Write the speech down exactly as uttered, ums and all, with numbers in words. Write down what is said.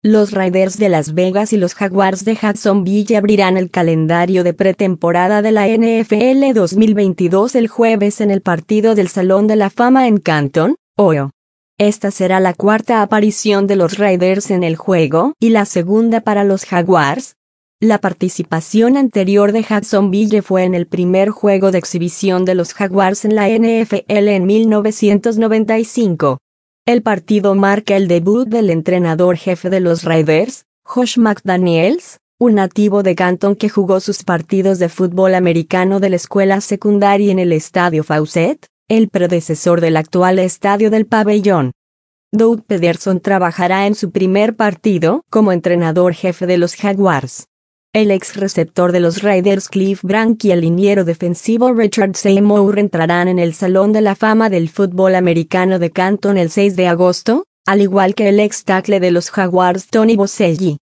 Los Raiders de Las Vegas y los Jaguars de Jacksonville abrirán el calendario de pretemporada de la N F L dos mil veintidós el jueves en el partido del Salón de la Fama en Canton, Ohio. Esta será la cuarta aparición de los Raiders en el juego y la segunda para los Jaguars. La participación anterior de Jacksonville fue en el primer juego de exhibición de los Jaguars en la N F L en mil novecientos noventa y cinco. El partido marca el debut del entrenador jefe de los Raiders, Josh McDaniels, un nativo de Canton que jugó sus partidos de fútbol americano de la escuela secundaria en el Estadio Fawcett, el predecesor del actual Estadio del Pabellón. Doug Pederson trabajará en su primer partido como entrenador jefe de los Jaguars. El ex receptor de los Raiders Cliff Branch y el liniero defensivo Richard Seymour entrarán en el Salón de la Fama del Fútbol Americano de Canton el seis de agosto, al igual que el ex tackle de los Jaguars Tony Boselli.